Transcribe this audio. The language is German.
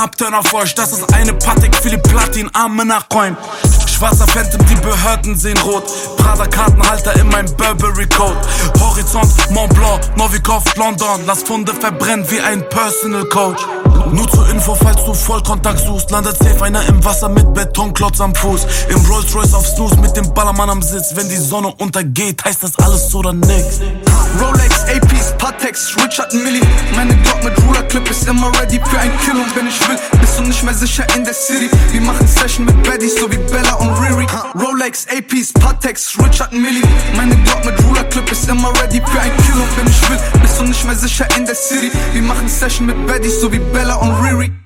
Abturner für euch, das ist eine Patek für die Platin-Arme nachräumen. Schwarzer Phantom, die Behörden sehen rot. Prada-Kartenhalter in meinem Burberry-Coat. Horizont, Mont Blanc, Novikov, London. Lass Funde verbrennen wie ein Personal Coach. Nur zur Info, falls du Vollkontakt suchst. Landet safe einer im Wasser mit Betonklotz am Fuß. Im Rolls Royce auf Snooze mit dem Ballermann am Sitz. Wenn die Sonne untergeht, heißt das alles oder nix. Rolex, APs, Patex, Richard Millie. Meine Glock mit Ruler Clip ist immer ready für ein Kill. Und wenn ich will, bist du nicht mehr sicher in der City. Wir machen Session mit Baddies, so wie Bella und Riri. Rolex, APs, Patex, Richard Millie. Meine Glock mit Ruler Clip ist immer ready für ein Kill. Und wenn ich will, bist du nicht mehr sicher in der City. Wir machen Session mit Baddies, so wie Bella und Riri.